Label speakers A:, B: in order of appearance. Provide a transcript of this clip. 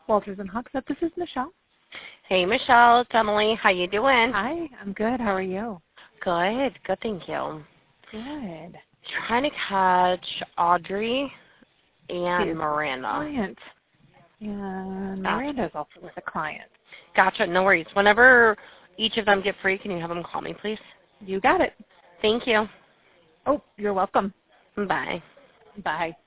A: Walters and Hogsett. This is Michelle.
B: Hey, Michelle. It's Emily. How you doing?
A: Hi, I'm good. How are you?
B: Good. Good, thank you.
A: Good.
B: Trying to catch Audrey and
A: She's
B: Miranda.
A: Client. And Miranda's also with a client.
B: Gotcha. No worries. Whenever each of them get free, can you have them call me, please?
A: You got it.
B: Thank you.
A: Oh, you're welcome.
B: Bye.
A: Bye.